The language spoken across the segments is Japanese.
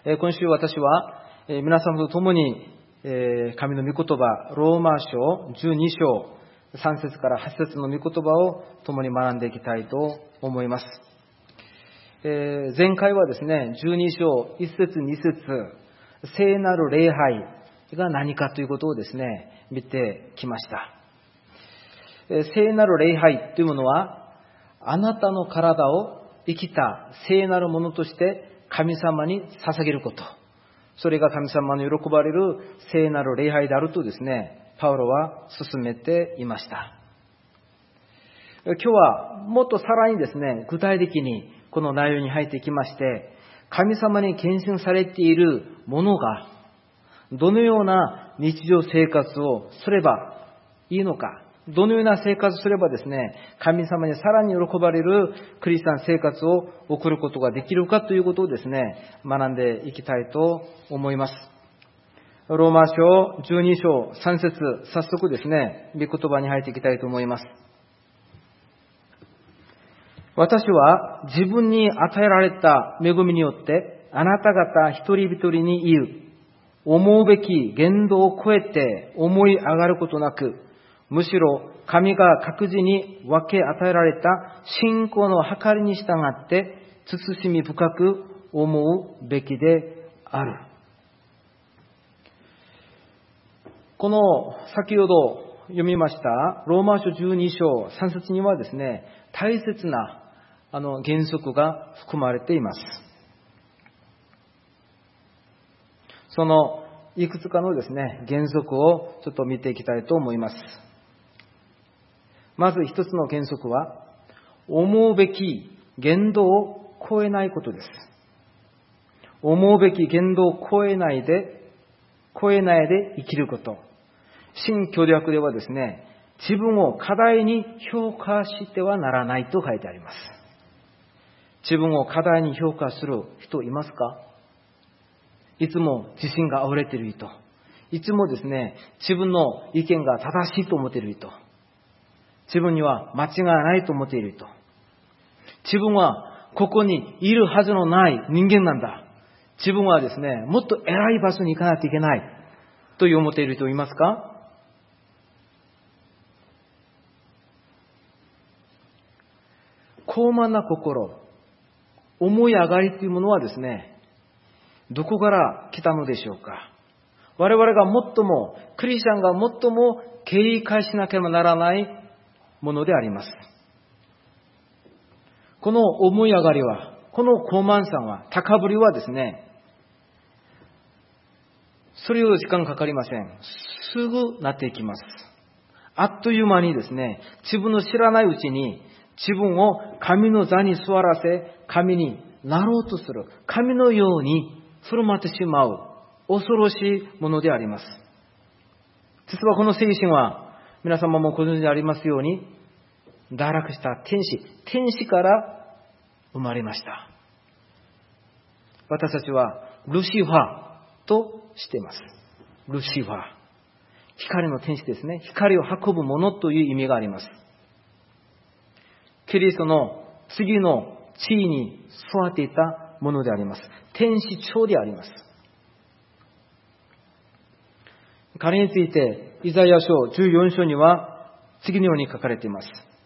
今週私は皆様と共に神の御言葉、ローマ書12章3節から8節の御言葉を共に学んでいきたいと思います。前回はですね、12章1節2節聖なる礼拝が何かということをですね、見てきました。聖なる礼拝というものは、あなたの体を生きた聖なるものとして神様に捧げること。それが神様の喜ばれる聖なる礼拝であるとですね、パウロは進めていました。今日はもっとさらにですね、具体的にこの内容に入っていきまして、神様に献身されているものがどのような日常生活をすればいいのか、どのような生活をすればですね、神様にさらに喜ばれるクリスチャン生活を送ることができるかということをですね、学んでいきたいと思います。ローマ書12章3節、早速ですね、御言葉に入っていきたいと思います。私は自分に与えられた恵みによってあなた方一人一人に言う、思うべき限度を超えて思い上がることなく、むしろ神が各自に分け与えられた信仰の計りに従って慎み深く思うべきである。この先ほど読みましたローマ書12章3節にはですね、大切な原則が含まれています。そのいくつかのですね、原則をちょっと見ていきたいと思います。まず一つの原則は、思うべき限度を超えないことです。思うべき限度を超えないで生きること。新教約ではですね、自分を過大に評価してはならないと書いてあります。自分を過大に評価する人いますか？いつも自信が溢れている人。いつもですね、自分の意見が正しいと思っている人。自分には間違いないと思っている人。自分はここにいるはずのない人間なんだ。自分はですね、もっと偉い場所に行かないといけないと思っている人いますか？高慢な心、思い上がりというものはですね、どこから来たのでしょうか？我々が最も、クリスチャンが最も警戒しなければならないものであります。この思い上がりは、この高慢さは、高ぶりはですね、それほど時間かかりません。すぐなっていきます。あっという間にですね、自分の知らないうちに、自分を神の座に座らせ、神になろうとする、神のように振る舞ってしまう、恐ろしいものであります。実はこの精神は、皆様もご存知でありますように、堕落した天使から生まれました。私たちはルシファーとしています。ルシファー。光の天使ですね。光を運ぶものという意味があります。キリストの次の地位に座っていたものであります。天使長であります。彼についてイザヤ書14章には次のように書かれています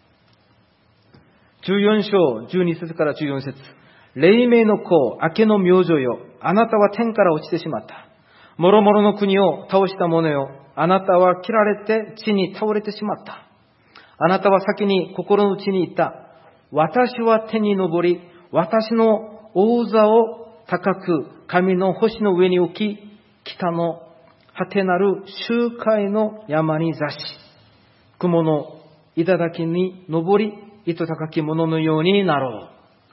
。14章12節から14節、黎明の子、明けの明星よ、あなたは天から落ちてしまった。もろもろの国を倒した者よ、あなたは切られて地に倒れてしまった。あなたは先に心の内に言った。私は天に昇り、私の王座を高く神の星の上に置き、北の果てなる周海の山に座し、雲の頂に登り、糸高き者のようになろう。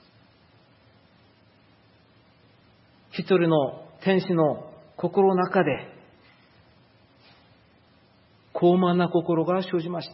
一人の天使の心の中で、高慢な心が生じました。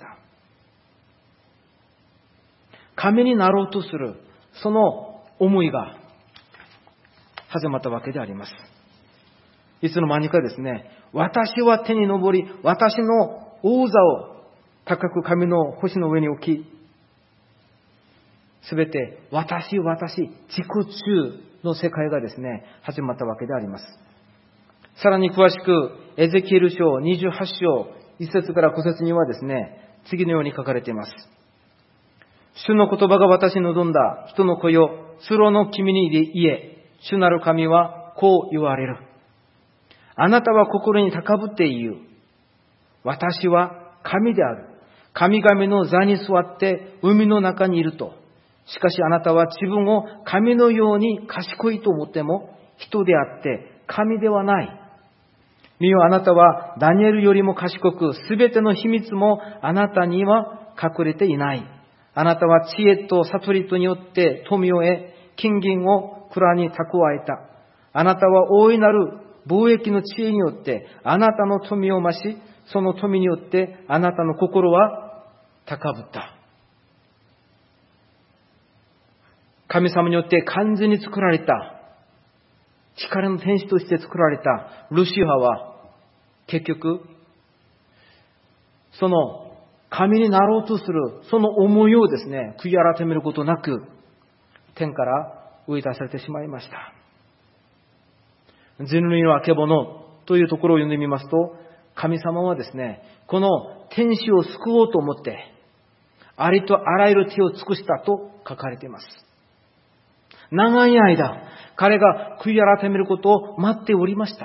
神になろうとする、その思いが始まったわけであります。いつの間にかですね、私は天に昇り、私の王座を高く神の星の上に置き、すべて私、自己中の世界がですね、始まったわけであります。さらに詳しく、エゼキエル書28章1節から9節にはですね、次のように書かれています。主の言葉が私に望んだ人の子よ、スロの君に言え、主なる神はこう言われる。あなたは心に高ぶって言う。私は神である。神々の座に座って海の中にいると。しかしあなたは自分を神のように賢いと思っても人であって神ではない。見よ、あなたはダニエルよりも賢く、すべての秘密もあなたには隠れていない。あなたは知恵と悟りとによって富を得、金銀を蔵に蓄えた。あなたは大いなる貿易の知恵によってあなたの富を増し、その富によってあなたの心は高ぶった。神様によって完全に作られた、光の天使として作られたルシファーは、結局、その神になろうとするその思いをですね、悔い改めることなく、天から追い出されてしまいました。人類のあけぼのというところを読んでみますと、神様はですね、この天使を救おうと思って、ありとあらゆる手を尽くしたと書かれています。長い間、彼が悔い改めることを待っておりました。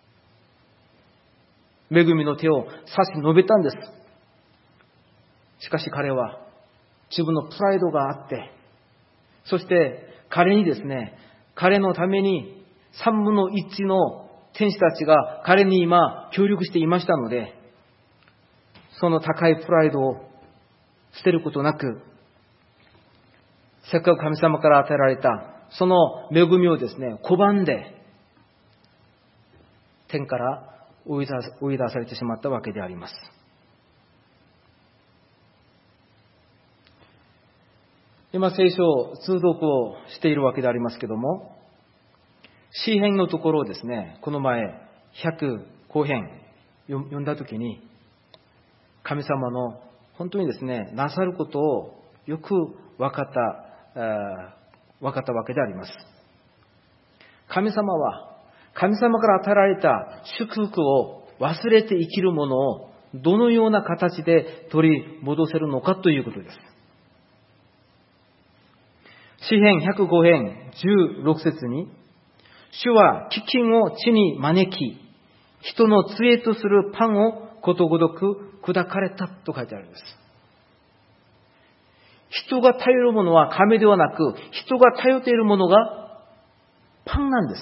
恵みの手を差し伸べたんです。しかし彼は自分のプライドがあって、そして彼にですね、彼のために3分の1の天使たちが彼に今協力していましたので、その高いプライドを捨てることなく、せっかく神様から与えられたその恵みをですね、拒んで天から追い出されてしまったわけであります。今聖書を通読をしているわけでありますけども、詩編のところをですね、この前105編読んだときに、神様の本当にですね、なさることをよく分かったわけであります。神様は神様から与えられた祝福を忘れて生きるものをどのような形で取り戻せるのかということです。詩編105編16節に、主は飢饉を地に招き、人の杖とするパンをことごとく砕かれたと書いてあるんです。人が頼るものは神ではなく、人が頼っているものがパンなんです。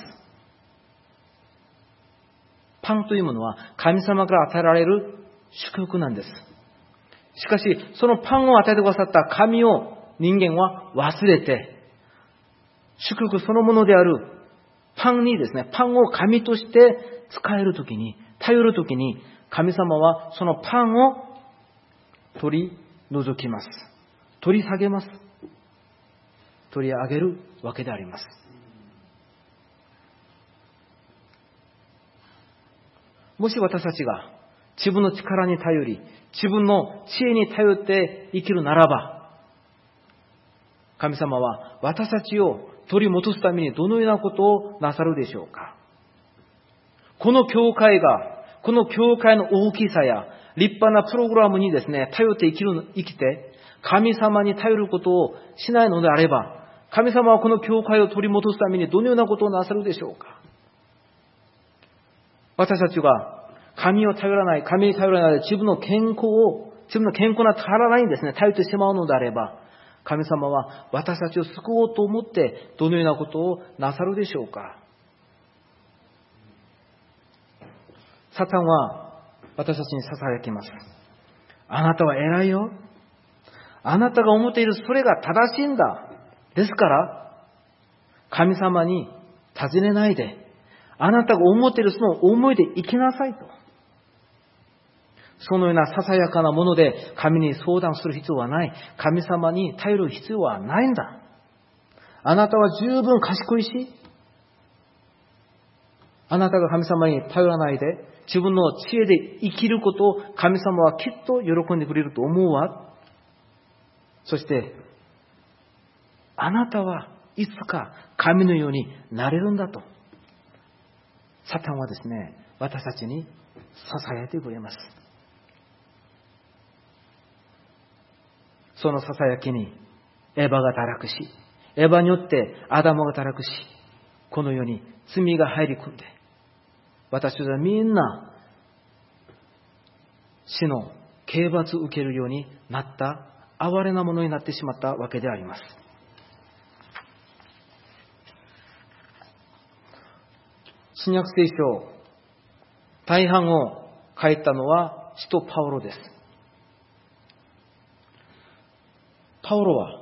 パンというものは神様から与えられる祝福なんです。しかし、そのパンを与えてくださった神を人間は忘れて、祝福そのものであるパンにですね、パンを神として使えるときに、頼るときに、神様はそのパンを取り除きます。取り下げます。取り上げるわけであります。もし私たちが自分の力に頼り、自分の知恵に頼って生きるならば、神様は私たちを取り戻すためにどのようなことをなさるでしょうか。この教会の大きさや立派なプログラムにですね、頼って生きて、神様に頼ることをしないのであれば、神様はこの教会を取り戻すためにどのようなことをなさるでしょうか。私たちが神に頼らない自分の健康な体にですね、頼ってしまうのであれば、神様は私たちを救おうと思ってどのようなことをなさるでしょうか。サタンは私たちに囁きます。あなたは偉いよ。あなたが思っているそれが正しいんだ。ですから、神様に尋ねないで、あなたが思っているその思いで生きなさいと。そのようなささやかなもので神に相談する必要はない。神様に頼る必要はないんだ。あなたは十分賢いし、あなたが神様に頼らないで自分の知恵で生きることを神様はきっと喜んでくれると思うわ。そして、あなたはいつか神のようになれるんだと、サタンはですね、私たちに囁いてくれます。その囁きにエヴァが堕落し、エヴァによってアダムが堕落し、この世に罪が入り込んで、私たちはみんな死の刑罰を受けるようになった、哀れなものになってしまったわけであります。新約聖書大半を書いたのは使徒パウロです。パウロは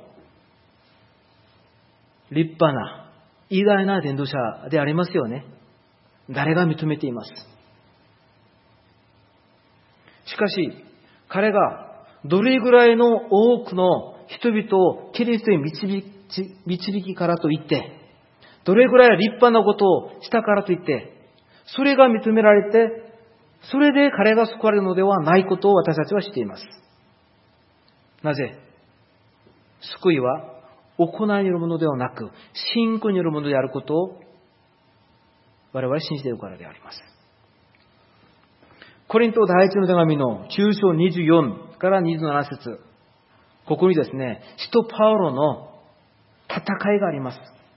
立派な偉大な伝道者でありますよね。誰が認めています。しかし彼がどれぐらいの多くの人々をキリストに導きからといって、どれぐらい立派なことをしたからといって、それが認められて、それで彼が救われるのではないことを私たちは知っています。なぜ？救いは行いによるものではなく、信仰によるものであることを我々は信じているからであります。コリント第一の手紙の9章24から27節、ここにですね、使徒パウロの戦いがあります。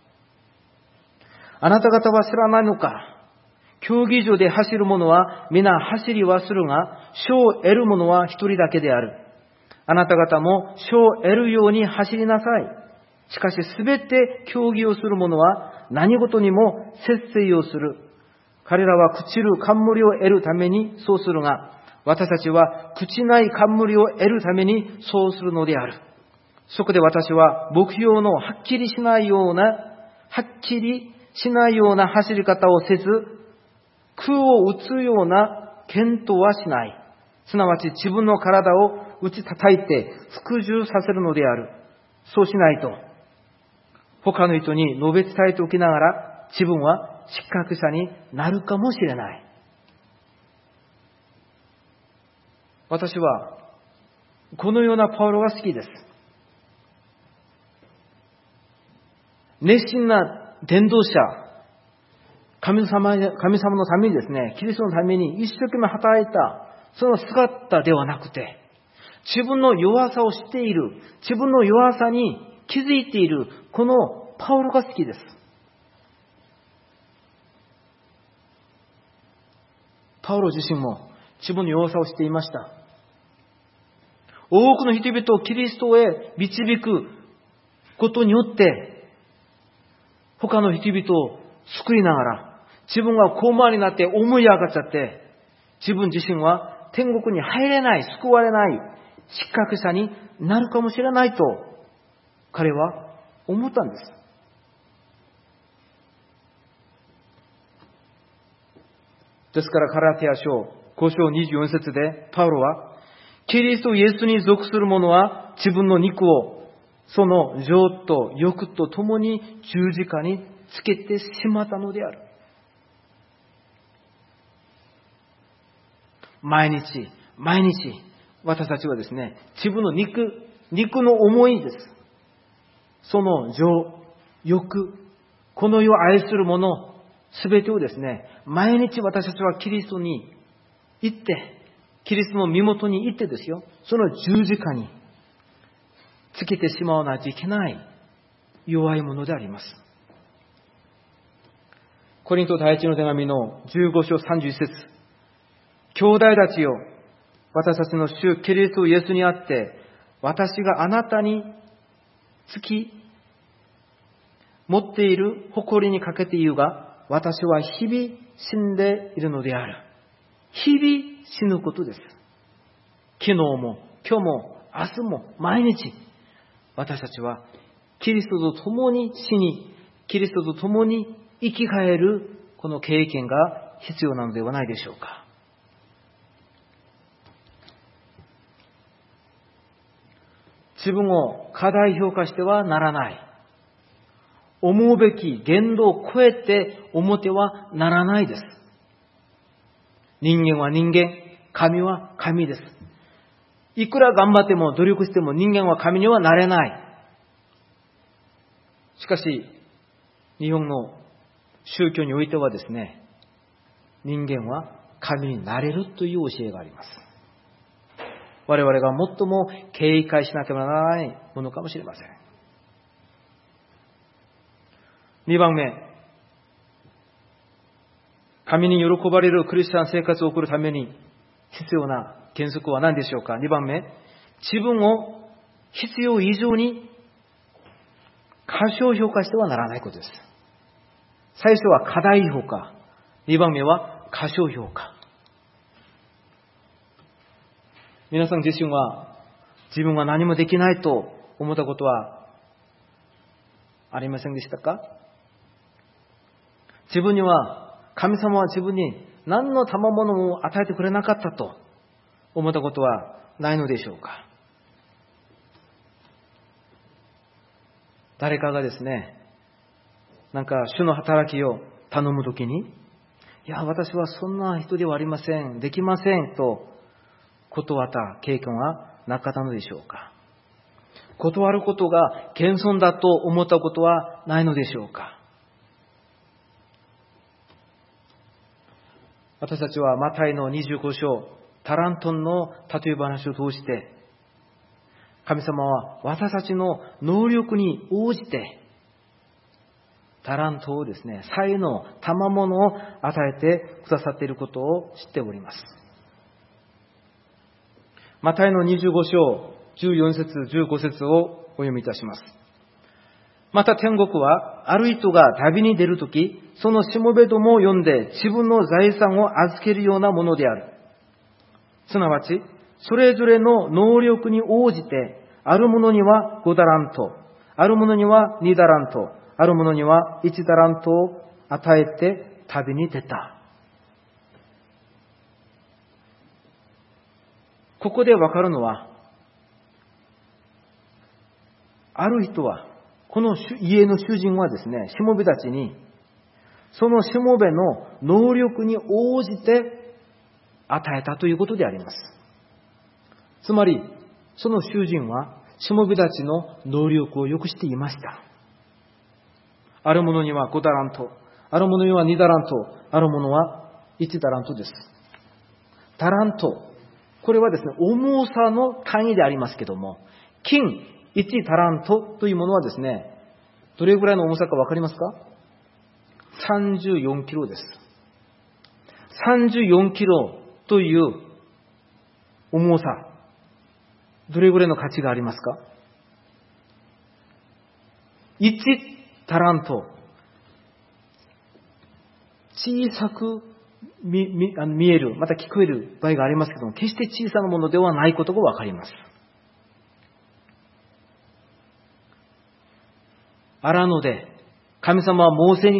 あなた方は知らないのか。競技場で走る者は皆走りはするが、賞を得る者は一人だけである。あなた方も賞を得るように走りなさい。しかしすべて競技をする者は何事にも節制をする。彼らは朽ちる冠を得るためにそうするが、私たちは朽ちない冠を得るためにそうするのである。そこで私は目標のはっきりしないような走り方をせず、空を打つような健闘はしない。すなわち自分の体を打ち叩いて服従させるのである。そうしないと、他の人に述べ伝えておきながら、自分は失格者になるかもしれない。私はこのようなパウロが好きです。熱心な伝道者、神様のためにですね、キリストのために一生懸命働いた、その姿ではなくて、自分の弱さを知っている、自分の弱さに気づいている、このパウロが好きです。パウロ自身も自分の弱さを知っていました。多くの人々をキリストへ導くことによって、他の人々を救いながら、自分が高慢になって思い上がっちゃって、自分自身は天国に入れない、救われない、失格者になるかもしれないと、彼は思ったんです。ですからガラテヤ書5章24節でパウロは、キリストイエスに属する者は自分の肉をその情と欲とともに十字架につけてしまったのである。毎日私たちはですね、自分の肉の思いです。その情、欲、この世を愛するもの、すべてをですね、毎日私たちはキリストに行って、キリストの身元に行ってですよ、その十字架につけてしまわないといけない弱いものであります。コリント第一の手紙の15章31節、兄弟たちよ、私たちの主キリストイエスにあって、私があなたにつき持っている誇りにかけて言うが、私は日々死んでいるのである。日々死ぬことです。昨日も今日も明日も毎日、私たちはキリストと共に死に、キリストと共に生き返るこの経験が必要なのではないでしょうか。自分を過大評価してはならない。思うべき限度を超えて思ってはならないです。人間は人間、神は神です。いくら頑張っても努力しても人間は神にはなれない。 しかし、日本の宗教においてはですね、人間は神になれるという教えがあります。我々が最も警戒しなければならないものかもしれません。2番目、神に喜ばれるクリスチャン生活を送るために必要な原則は何でしょうか。2番目、自分を必要以上に過小評価してはならないことです。最初は過大評価、2番目は過小評価。皆さん自身は自分は何もできないと思ったことはありませんでしたか？自分には、神様は自分に何の賜物も与えてくれなかったと思ったことはないのでしょうか？誰かがですね、なんか主の働きを頼むときに、いや、私はそんな人ではありません、できませんと断った経験はなかったのでしょうか？断ることが謙遜だと思ったことはないのでしょうか？私たちはマタイの25章、タラントンの例え話を通して、神様は私たちの能力に応じて、タラントをですね、才能、賜物を与えてくださっていることを知っております。マタイの25章、14節、15節をお読みいたします。また天国は、ある人が旅に出るとき、そのしもべどもを呼んで自分の財産を預けるようなものである。すなわち、それぞれの能力に応じて、ある者には5タラント、ある者には2タラント、ある者には1タラントを与えて旅に出た。ここでわかるのは、ある人は、この家の主人はですね、しもべたちに、そのしもべの能力に応じて与えたということであります。つまり、その主人は、しもべたちの能力をよく知っていました。ある者には5タラント、ある者には2タラント、ある者は1タラントです。タラント、これはですね、重さの単位でありますけども、金1タラントというものはですね、どれぐらいの重さかわかりますか？34キロです。34キロという重さ、どれぐらいの価値がありますか？1タラント、小さく見える、また聞こえる場合がありますけども、決して小さなものではないことがわかります。荒野で、神様はモーセに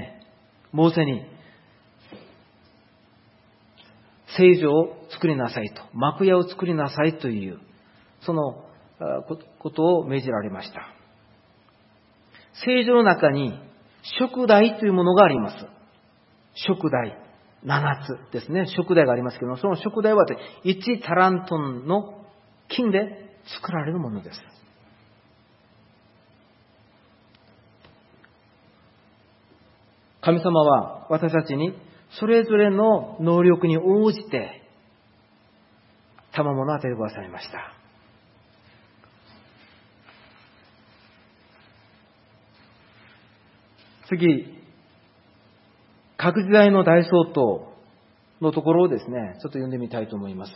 聖女を作りなさいと、幕屋を作りなさいという、そのことを命じられました。聖女の中に、燭台というものがあります。燭台、7つですね。燭台がありますけども、その燭台は1タラントンの金で作られるものです。神様は私たちにそれぞれの能力に応じて賜物を与えてくださいました。次、各時代の大総統のところをですね、ちょっと読んでみたいと思います。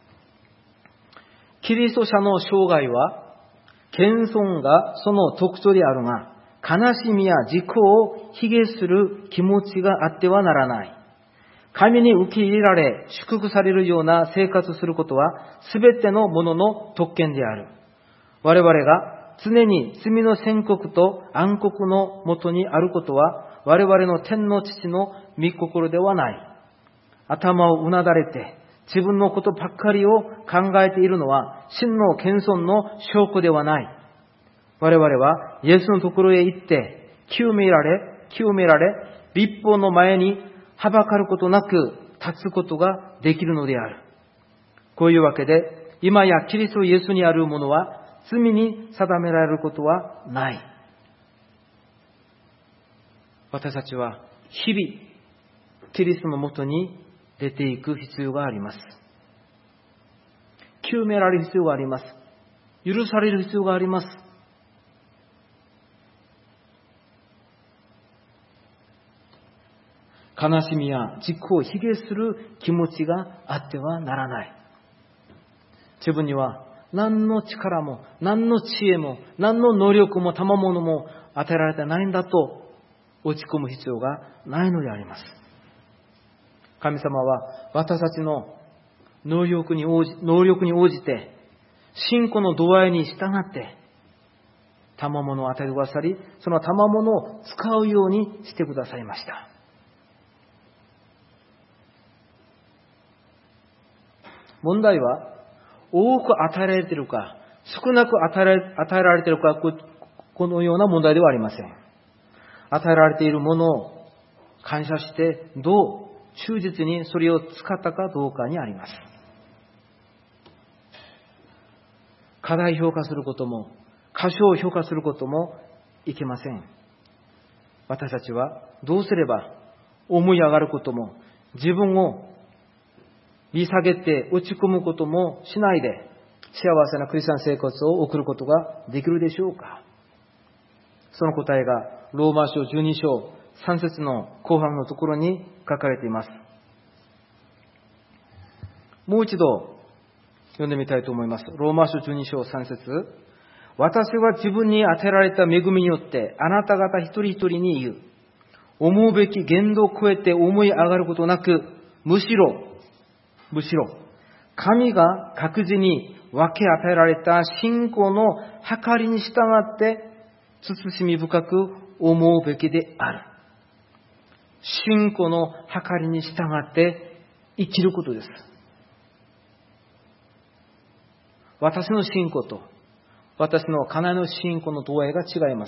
キリスト者の生涯は謙遜がその特徴であるが、悲しみや自己を卑下する気持ちがあってはならない。神に受け入れられ、祝福されるような生活することは、すべてのものの特権である。我々が常に罪の宣告と暗黒のもとにあることは、我々の天の父の御心ではない。頭をうなだれて、自分のことばっかりを考えているのは、真の謙遜の証拠ではない。我々はイエスのところへ行って、清められ、律法の前にはばかることなく立つことができるのである。こういうわけで、今やキリストイエスにあるものは罪に定められることはない。 私たちは日々キリストのもとに出ていく必要があります。清められる必要があります。許される必要があります。悲しみや自己を卑下する気持ちがあってはならない。自分には何の力も何の知恵も何の能力も賜物も与えられてないんだと落ち込む必要がないのであります。神様は私たちの能力に応じて信仰の度合いに従って賜物を与えてくださり、その賜物を使うようにしてくださいました。問題は多く与えられているか少なく与えられているか、このような問題ではありません。与えられているものを感謝してどう忠実にそれを使ったかどうかにあります。過大評価することも過小評価することもいけません。私たちはどうすれば思い上がることも自分を見下げて落ち込むこともしないで幸せなクリスチャン生活を送ることができるでしょうか。その答えがローマ書12章3節の後半のところに書かれています。もう一度読んでみたいと思います。ローマ書12章3節、私は自分に与えられた恵みによってあなた方一人一人に言う。思うべき限度を超えて思い上がることなく、むしろ神が各自に分け与えられた信仰の計りに従って慎み深く思うべきである。信仰の計りに従って生きることです。私の信仰と私の家内の信仰の度合いが違います。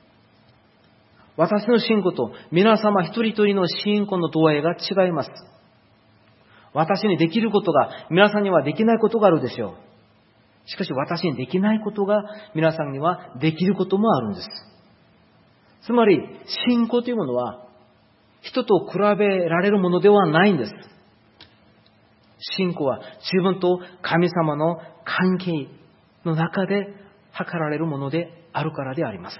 私の信仰と皆様一人一人の信仰の度合いが違います。私にできることが皆さんにはできないことがあるでしょう。しかし私にできないことが皆さんにはできることもあるんです。つまり信仰というものは人と比べられるものではないんです。信仰は自分と神様の関係の中で測られるものであるからであります。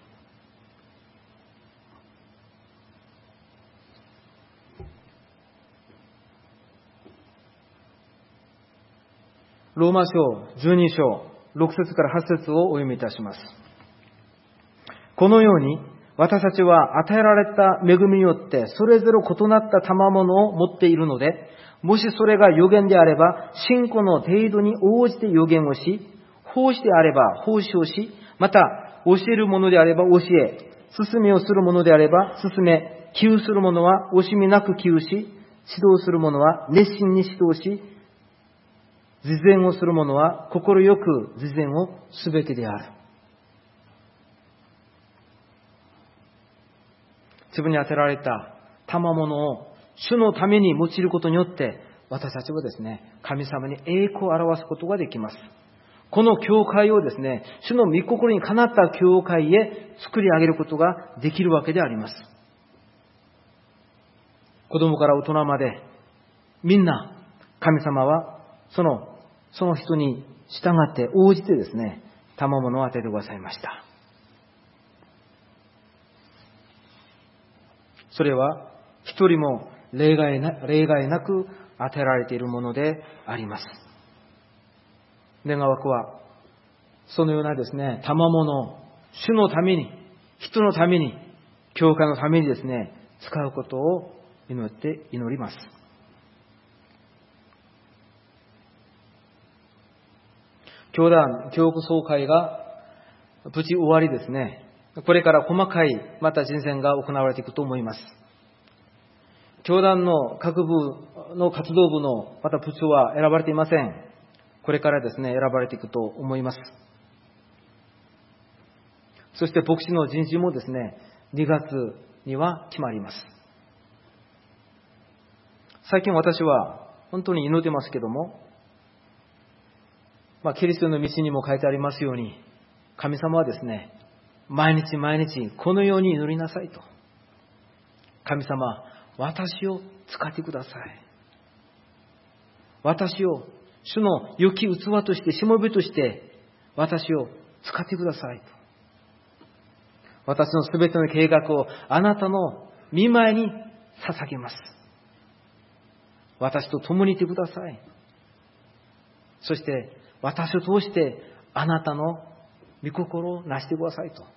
ローマ書12章6節から8節をお読みいたします。このように私たちは与えられた恵みによってそれぞれ異なった賜物を持っているので、もしそれが預言であれば信仰の程度に応じて預言をし、奉仕であれば奉仕をし、また教えるものであれば教え、勧めをするものであれば勧め、寄付するものは惜しみなく寄付し、指導するものは熱心に指導し、慈善をする者は心よく慈善をすべきである。自分に与えられた賜物を主のために用いることによって私たちはですね、神様に栄光を表すことができます。この教会をですね、主の御心にかなった教会へ作り上げることができるわけであります。子供から大人までみんな神様はその人に従って応じてですね、賜物を与えてくださいました。それは一人も例外なく与えられているものであります。願わくはそのようなですね、賜物を主のために、人のために、教会のためにですね、使うことを祈ります。教区総会が無事終わりですね、これから細かいまた人選が行われていくと思います。教団の各部の活動部のまた部長は選ばれていません。これからですね、選ばれていくと思います。そして牧師の人事もですね、2月には決まります。最近私は本当に祈ってますけども、キリストの道にも書いてありますように、神様はですね、毎日このように祈りなさいと。 神様、私を使ってください。私を主の良き器として、しもべとして私を使ってくださいと。私のすべての計画をあなたの御前に捧げます。私と共にいてください。そして私を通してあなたの御心をなしてくださいと。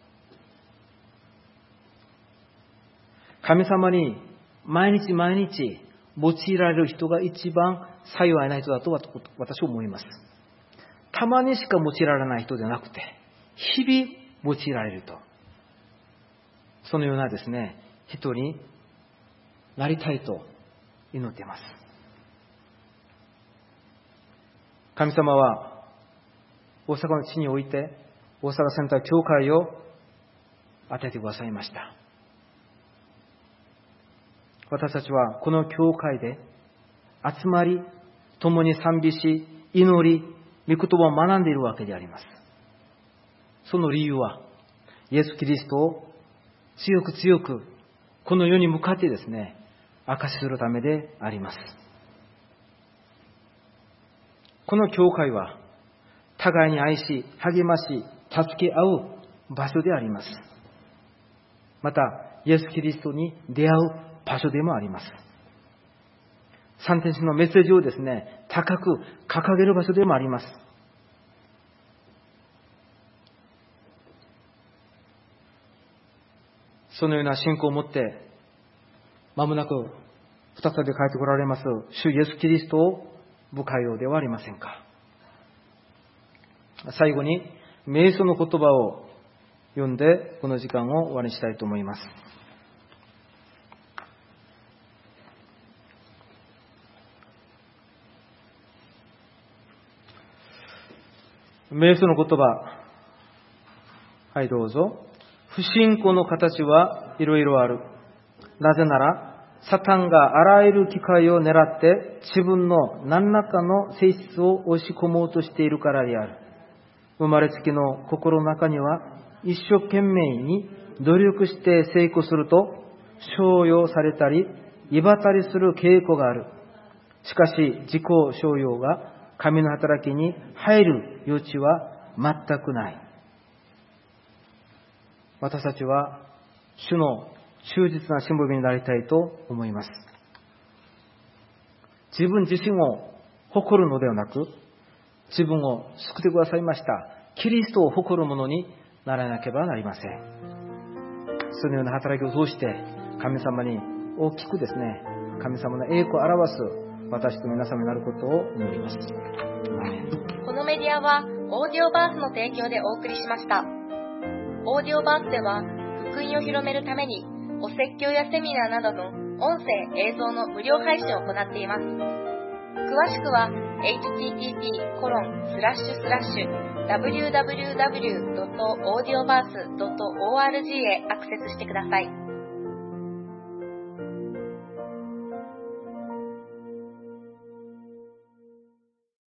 神様に毎日毎日用いられる人が一番幸いな人だと私は思います。たまにしか用いられない人じゃなくて、日々用いられると。そのようなですね、人になりたいと祈っています。神様は大阪の地において大阪センター教会を与えてくださいました。私たちはこの教会で集まり、共に賛美し、祈り、御言葉を学んでいるわけであります。その理由は、イエス・キリストを強く強くこの世に向かってですね、証しするためであります。この教会は互いに愛し、励まし、助け合う場所であります。また、イエス・キリストに出会う場所でもあります。三天使のメッセージをですね、高く掲げる場所でもあります。そのような信仰を持って、まもなく再び帰ってこられます主イエス・キリストを迎えようではありませんか。最後に瞑想の言葉を読んでこの時間を終わりにしたいと思います。瞑想の言葉、はい、どうぞ。不信仰の形はいろいろある。なぜならサタンがあらゆる機会を狙って自分の何らかの性質を押し込もうとしているからである。生まれつきの心の中には一生懸命に努力して成功すると賞与されたり威張ったりする傾向がある。しかし自己賞与が神の働きに入る余地は全くない。私たちは主の忠実なしもべになりたいと思います。自分自身を誇るのではなく、自分を救ってくださいましたキリストを誇るものにならなければなりません。そのような働きを通して神様に大きくですね、神様の栄光を表す私と皆様になることを祈ります。 このメディアはオーディオバースの提供でお送りしました。オーディオバースでは福音を広めるためにお説教やセミナーなどの音声映像の無料配信を行っています。詳しくは http://www.audioverse.org へアクセスしてください。